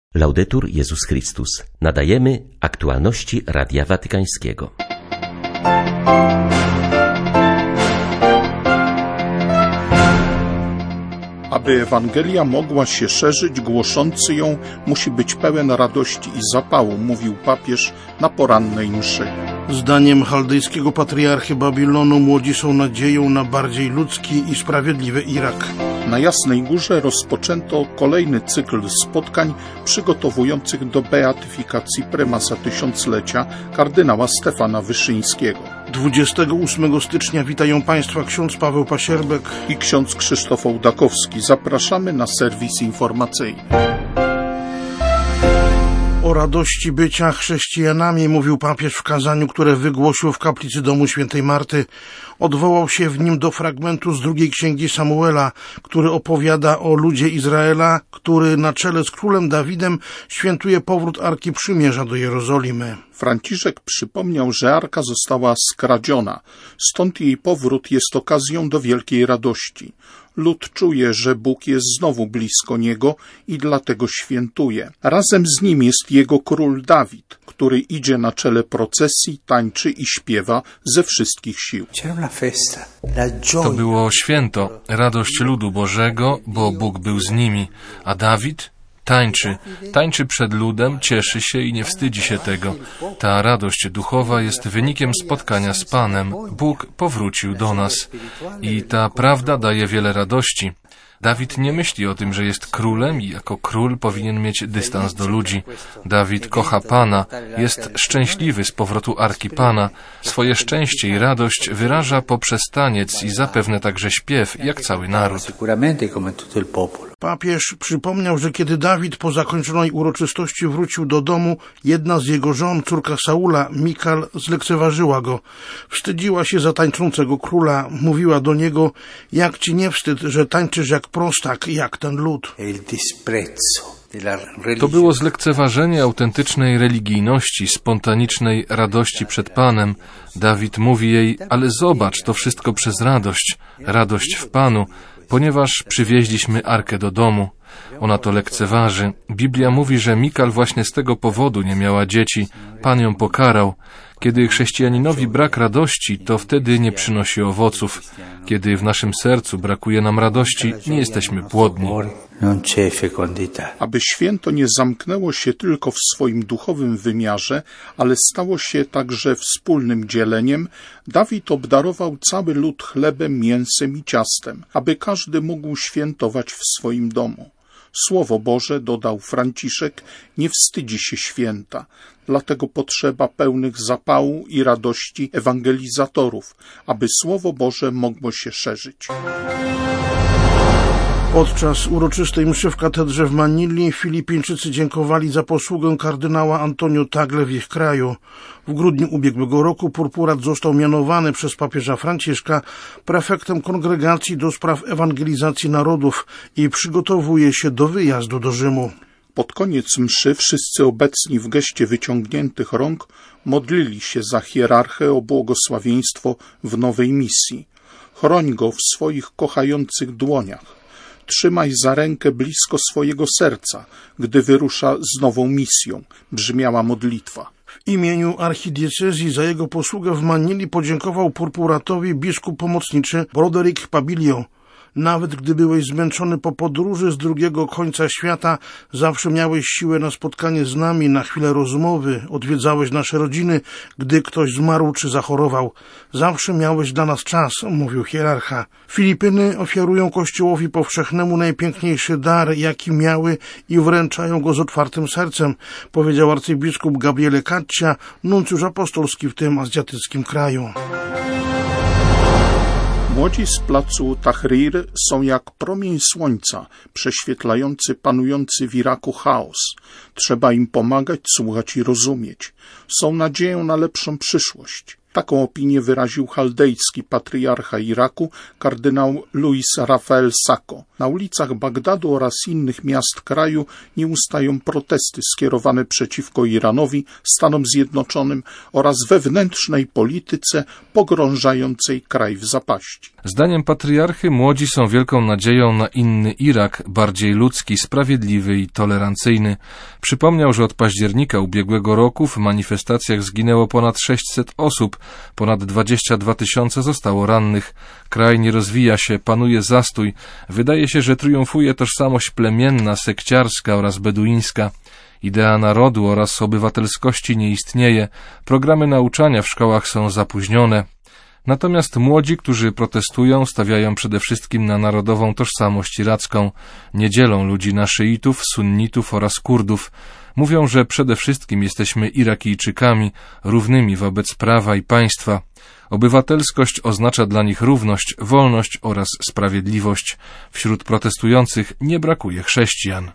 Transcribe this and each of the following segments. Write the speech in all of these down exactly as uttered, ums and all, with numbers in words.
Laudetur Jezus Chrystus. Nadajemy aktualności Radia Watykańskiego. Aby Ewangelia mogła się szerzyć, głoszący ją musi być pełen radości i zapału, mówił papież na porannej mszy. Zdaniem chaldejskiego patriarchy Babilonu młodzi są nadzieją na bardziej ludzki i sprawiedliwy Irak. Na Jasnej Górze rozpoczęto kolejny cykl spotkań przygotowujących do beatyfikacji prymasa tysiąclecia kardynała Stefana Wyszyńskiego. dwudziestego ósmego stycznia witają Państwa ksiądz Paweł Pasierbek i ksiądz Krzysztof Ołdakowski. Zapraszamy na serwis informacyjny. O radości bycia chrześcijanami mówił papież w kazaniu, które wygłosił w kaplicy domu świętej Marty. Odwołał się w nim do fragmentu z drugiej księgi Samuela, który opowiada o ludzie Izraela, który na czele z królem Dawidem świętuje powrót Arki Przymierza do Jerozolimy. Franciszek przypomniał, że Arka została skradziona, stąd jej powrót jest okazją do wielkiej radości. Lud czuje, że Bóg jest znowu blisko niego i dlatego świętuje. Razem z nim jest jego król Dawid, który idzie na czele procesji, tańczy i śpiewa ze wszystkich sił. To było święto, radość ludu Bożego, bo Bóg był z nimi, a Dawid tańczy, tańczy przed ludem, cieszy się i nie wstydzi się tego. Ta radość duchowa jest wynikiem spotkania z Panem. Bóg powrócił do nas i ta prawda daje wiele radości. Dawid nie myśli o tym, że jest królem i jako król powinien mieć dystans do ludzi. Dawid kocha Pana, jest szczęśliwy z powrotu Arki Pana. Swoje szczęście i radość wyraża poprzez taniec i zapewne także śpiew, jak cały naród. Papież przypomniał, że kiedy Dawid po zakończonej uroczystości wrócił do domu, jedna z jego żon, córka Saula, Mikal, zlekceważyła go. Wstydziła się za tańczącego króla. Mówiła do niego: jak ci nie wstyd, że tańczysz jak prostak, jak ten lud. To było zlekceważenie autentycznej religijności, spontanicznej radości przed Panem. Dawid mówi jej: ale zobacz, to wszystko przez radość, radość w Panu, ponieważ przywieźliśmy Arkę do domu. Ona to lekceważy. Biblia mówi, że Mikal właśnie z tego powodu nie miała dzieci. Pan ją pokarał. Kiedy chrześcijaninowi brak radości, to wtedy nie przynosi owoców. Kiedy w naszym sercu brakuje nam radości, nie jesteśmy płodni. Aby święto nie zamknęło się tylko w swoim duchowym wymiarze, ale stało się także wspólnym dzieleniem, Dawid obdarował cały lud chlebem, mięsem i ciastem, aby każdy mógł świętować w swoim domu. Słowo Boże, dodał Franciszek, nie wstydzi się święta, dlatego potrzeba pełnych zapału i radości ewangelizatorów, aby Słowo Boże mogło się szerzyć. Podczas uroczystej mszy w katedrze w Manili Filipińczycy dziękowali za posługę kardynała Antonio Tagle w ich kraju. W grudniu ubiegłego roku purpurat został mianowany przez papieża Franciszka prefektem kongregacji do spraw ewangelizacji narodów i przygotowuje się do wyjazdu do Rzymu. Pod koniec mszy wszyscy obecni w geście wyciągniętych rąk modlili się za hierarchę o błogosławieństwo w nowej misji. Chroń go w swoich kochających dłoniach. Trzymaj za rękę blisko swojego serca, gdy wyrusza z nową misją, brzmiała modlitwa. W imieniu archidiecezji za jego posługę w Manili podziękował purpuratowi biskup pomocniczy Broderick Pabilio. Nawet gdy byłeś zmęczony po podróży z drugiego końca świata, zawsze miałeś siłę na spotkanie z nami, na chwilę rozmowy, odwiedzałeś nasze rodziny, gdy ktoś zmarł czy zachorował. Zawsze miałeś dla nas czas, mówił hierarcha. Filipiny ofiarują Kościołowi powszechnemu najpiękniejszy dar, jaki miały i wręczają go z otwartym sercem, powiedział arcybiskup Gabriele Caccia, nuncjusz apostolski w tym azjatyckim kraju. Młodzi z placu Tahrir są jak promień słońca, prześwietlający panujący w Iraku chaos. Trzeba im pomagać, słuchać i rozumieć. Są nadzieją na lepszą przyszłość. Taką opinię wyraził chaldejski patriarcha Iraku, kardynał Luis Rafael Sacco. Na ulicach Bagdadu oraz innych miast kraju nie ustają protesty skierowane przeciwko Iranowi, Stanom Zjednoczonym oraz wewnętrznej polityce pogrążającej kraj w zapaści. Zdaniem patriarchy młodzi są wielką nadzieją na inny Irak, bardziej ludzki, sprawiedliwy i tolerancyjny. Przypomniał, że od października ubiegłego roku w manifestacjach zginęło ponad sześćset osób, ponad dwadzieścia dwa tysiące zostało rannych. Kraj nie rozwija się, panuje zastój. Wydaje się, że triumfuje tożsamość plemienna, sekciarska oraz beduińska. Idea narodu oraz obywatelskości nie istnieje. Programy nauczania w szkołach są zapóźnione. Natomiast młodzi, którzy protestują, stawiają przede wszystkim na narodową tożsamość iracką. Nie dzielą ludzi na szyitów, sunnitów oraz Kurdów. Mówią, że przede wszystkim jesteśmy Irakijczykami, równymi wobec prawa i państwa. Obywatelskość oznacza dla nich równość, wolność oraz sprawiedliwość. Wśród protestujących nie brakuje chrześcijan.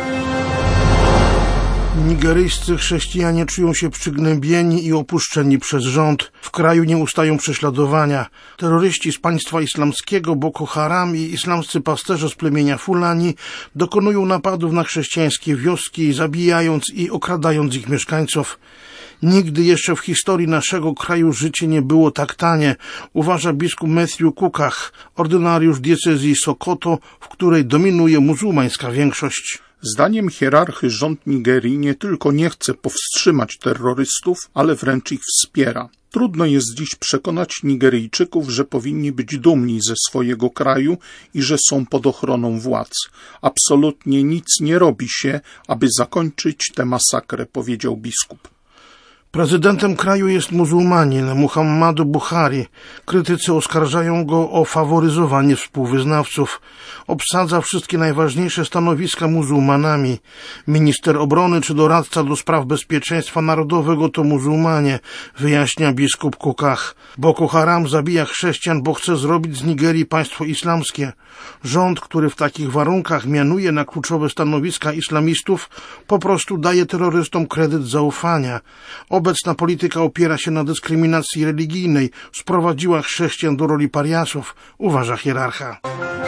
Nigeryjscy chrześcijanie czują się przygnębieni i opuszczeni przez rząd. W kraju nie ustają prześladowania. Terroryści z państwa islamskiego Boko Haram i islamscy pasterze z plemienia Fulani dokonują napadów na chrześcijańskie wioski, zabijając i okradając ich mieszkańców. Nigdy jeszcze w historii naszego kraju życie nie było tak tanie, uważa biskup Matthew Kukah, ordynariusz diecezji Sokoto, w której dominuje muzułmańska większość. Zdaniem hierarchy rząd Nigerii nie tylko nie chce powstrzymać terrorystów, ale wręcz ich wspiera. Trudno jest dziś przekonać Nigeryjczyków, że powinni być dumni ze swojego kraju i że są pod ochroną władz. Absolutnie nic nie robi się, aby zakończyć tę masakrę, powiedział biskup. Prezydentem kraju jest muzułmanin Muhammadu Buhari. Krytycy oskarżają go o faworyzowanie współwyznawców. Obsadza wszystkie najważniejsze stanowiska muzułmanami. Minister obrony czy doradca do spraw bezpieczeństwa narodowego to muzułmanie, wyjaśnia biskup Kukah. Boko Haram zabija chrześcijan, bo chce zrobić z Nigerii państwo islamskie. Rząd, który w takich warunkach mianuje na kluczowe stanowiska islamistów, po prostu daje terrorystom kredyt zaufania. Obecna polityka opiera się na dyskryminacji religijnej, sprowadziła chrześcijan do roli pariasów, uważa hierarcha.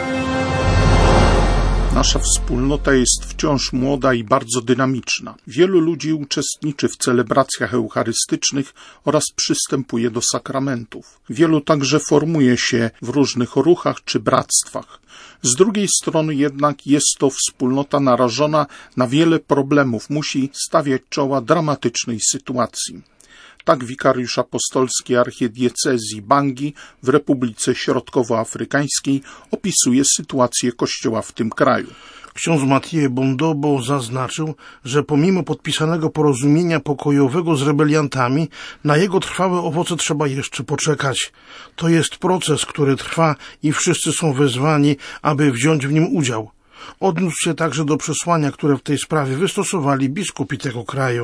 Nasza wspólnota jest wciąż młoda i bardzo dynamiczna. Wielu ludzi uczestniczy w celebracjach eucharystycznych oraz przystępuje do sakramentów. Wielu także formuje się w różnych ruchach czy bractwach. Z drugiej strony jednak jest to wspólnota narażona na wiele problemów, musi stawiać czoła dramatycznej sytuacji. Tak wikariusz apostolski archidiecezji Bangi w Republice Środkowoafrykańskiej opisuje sytuację Kościoła w tym kraju. Ksiądz Mathieu Bondobo zaznaczył, że pomimo podpisanego porozumienia pokojowego z rebeliantami, na jego trwałe owoce trzeba jeszcze poczekać. To jest proces, który trwa i wszyscy są wezwani, aby wziąć w nim udział. Odniósł się także do przesłania, które w tej sprawie wystosowali biskupi tego kraju.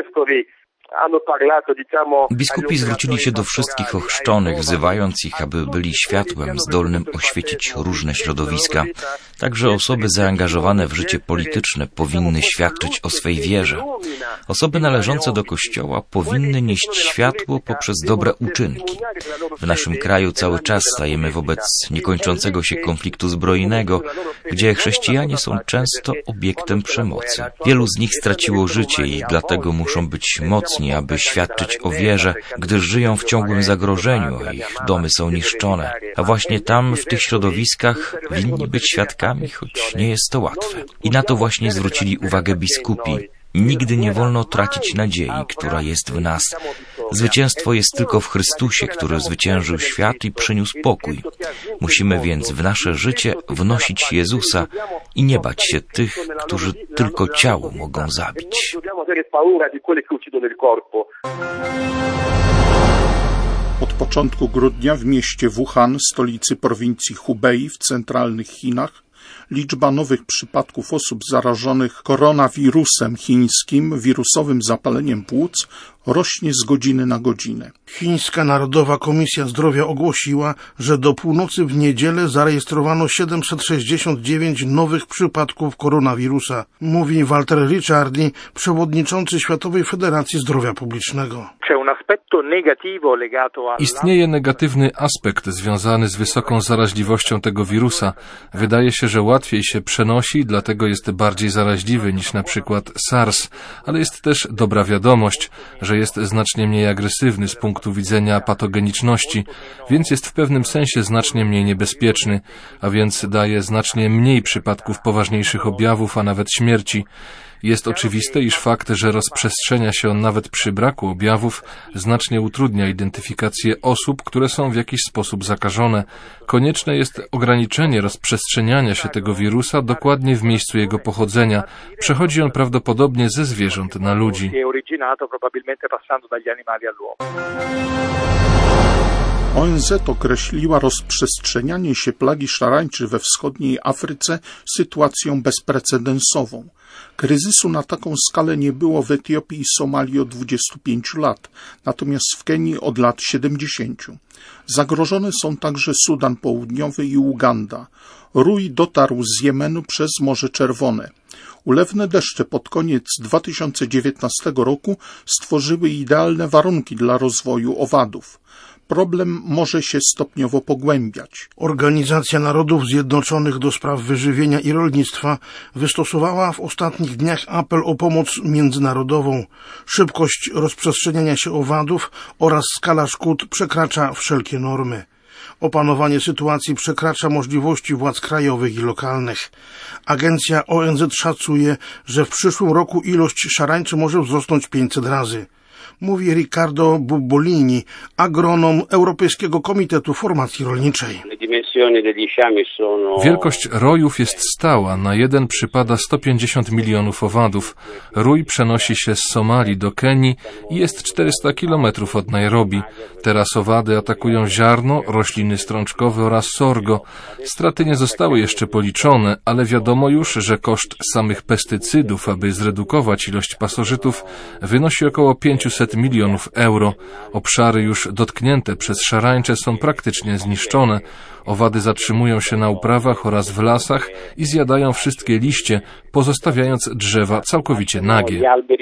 Biskupi zwrócili się do wszystkich ochrzczonych, wzywając ich, aby byli światłem zdolnym oświecić różne środowiska. Także osoby zaangażowane w życie polityczne powinny świadczyć o swej wierze. Osoby należące do Kościoła powinny nieść światło poprzez dobre uczynki. W naszym kraju cały czas stajemy wobec niekończącego się konfliktu zbrojnego, gdzie chrześcijanie są często obiektem przemocy. Wielu z nich straciło życie i dlatego muszą być mocni, aby świadczyć o wierze, gdyż żyją w ciągłym zagrożeniu, a ich domy są niszczone. A właśnie tam, w tych środowiskach, winni być świadkami, choć nie jest to łatwe. I na to właśnie zwrócili uwagę biskupi. Nigdy nie wolno tracić nadziei, która jest w nas. Zwycięstwo jest tylko w Chrystusie, który zwyciężył świat i przyniósł pokój. Musimy więc w nasze życie wnosić Jezusa i nie bać się tych, którzy tylko ciało mogą zabić. Od początku grudnia w mieście Wuhan, stolicy prowincji Hubei w centralnych Chinach, liczba nowych przypadków osób zarażonych koronawirusem chińskim, wirusowym zapaleniem płuc, rośnie z godziny na godzinę. Chińska Narodowa Komisja Zdrowia ogłosiła, że do północy w niedzielę zarejestrowano siedemset sześćdziesiąt dziewięć nowych przypadków koronawirusa, mówi Walter Ricciardi, przewodniczący Światowej Federacji Zdrowia Publicznego. Istnieje negatywny aspekt związany z wysoką zaraźliwością tego wirusa. Wydaje się, że łatwiej się przenosi, dlatego jest bardziej zaraźliwy niż na przykład SARS, ale jest też dobra wiadomość, że jest znacznie mniej agresywny z punktu widzenia patogeniczności, więc jest w pewnym sensie znacznie mniej niebezpieczny, a więc daje znacznie mniej przypadków poważniejszych objawów, a nawet śmierci. Jest oczywiste, iż fakt, że rozprzestrzenia się on nawet przy braku objawów, znacznie utrudnia identyfikację osób, które są w jakiś sposób zakażone. Konieczne jest ograniczenie rozprzestrzeniania się tego wirusa dokładnie w miejscu jego pochodzenia. Przechodzi on prawdopodobnie ze zwierząt na ludzi. O N Z określiła rozprzestrzenianie się plagi szarańczy we wschodniej Afryce sytuacją bezprecedensową. Kryzysu na taką skalę nie było w Etiopii i Somalii od dwudziestu pięciu lat, natomiast w Kenii od lat siedemdziesięciu. Zagrożone są także Sudan Południowy i Uganda. Rój dotarł z Jemenu przez Morze Czerwone. Ulewne deszcze pod koniec dwa tysiące dziewiętnastego roku stworzyły idealne warunki dla rozwoju owadów. Problem może się stopniowo pogłębiać. Organizacja Narodów Zjednoczonych do spraw wyżywienia i rolnictwa wystosowała w ostatnich dniach apel o pomoc międzynarodową. Szybkość rozprzestrzeniania się owadów oraz skala szkód przekracza wszelkie normy. Opanowanie sytuacji przekracza możliwości władz krajowych i lokalnych. Agencja O N Z szacuje, że w przyszłym roku ilość szarańczy może wzrosnąć pięćset razy. Mówi Riccardo Bubbolini, agronom Europejskiego Komitetu Formacji Rolniczej. Wielkość rojów jest stała. Na jeden przypada sto pięćdziesiąt milionów owadów. Rój przenosi się z Somalii do Kenii i jest czterysta kilometrów od Nairobi. Teraz owady atakują ziarno, rośliny strączkowe oraz sorgo. Straty nie zostały jeszcze policzone, ale wiadomo już, że koszt samych pestycydów, aby zredukować ilość pasożytów, wynosi około pięćset milionów euro. Obszary już dotknięte przez szarańcze są praktycznie zniszczone. Owady zatrzymują się na uprawach oraz w lasach i zjadają wszystkie liście, pozostawiając drzewa całkowicie nagie.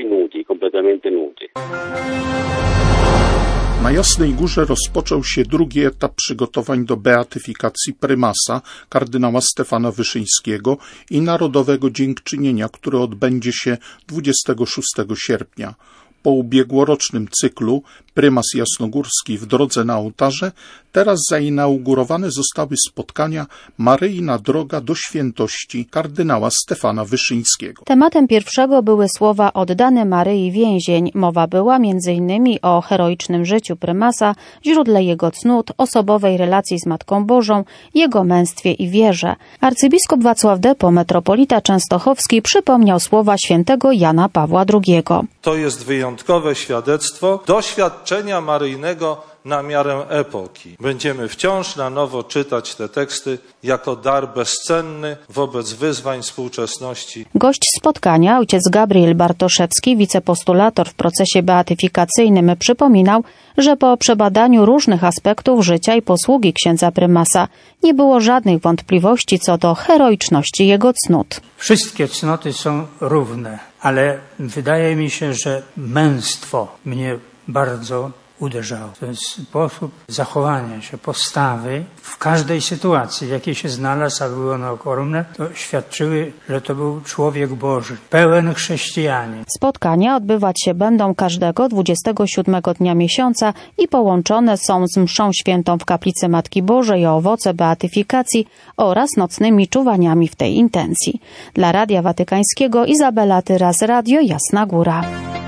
Na Jasnej Górze rozpoczął się drugi etap przygotowań do beatyfikacji prymasa, kardynała Stefana Wyszyńskiego i Narodowego Dziękczynienia, które odbędzie się dwudziestego szóstego sierpnia. Po ubiegłorocznym cyklu Prymas Jasnogórski w drodze na ołtarze, teraz zainaugurowane zostały spotkania Maryjna droga do świętości kardynała Stefana Wyszyńskiego. Tematem pierwszego były słowa oddane Maryi więzień. Mowa była między innymi o heroicznym życiu prymasa, źródle jego cnót, osobowej relacji z Matką Bożą, jego męstwie i wierze. Arcybiskup Wacław Depo, metropolita częstochowski, przypomniał słowa świętego Jana Pawła drugiego. To jest wyjątkowe świadectwo doświadczenia maryjnego na miarę epoki. Będziemy wciąż na nowo czytać te teksty jako dar bezcenny wobec wyzwań współczesności. Gość spotkania, ojciec Gabriel Bartoszewski, wicepostulator w procesie beatyfikacyjnym, przypominał, że po przebadaniu różnych aspektów życia i posługi księdza prymasa nie było żadnych wątpliwości co do heroiczności jego cnót. Wszystkie cnoty są równe, ale wydaje mi się, że męstwo mnie bardzo uderzało. Ten sposób zachowania się, postawy w każdej sytuacji, w jakiej się znalazł, a były one okromne, to świadczyły, że to był człowiek Boży, pełen chrześcijanin. Spotkania odbywać się będą każdego dwudziestego siódmego dnia miesiąca i połączone są z mszą świętą w kaplicy Matki Bożej o owoce beatyfikacji oraz nocnymi czuwaniami w tej intencji. Dla Radia Watykańskiego Izabela Tyras, Radio Jasna Góra.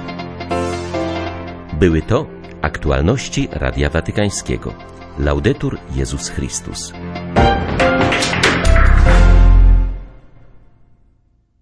Były to aktualności Radia Watykańskiego. Laudetur Jezus Chrystus.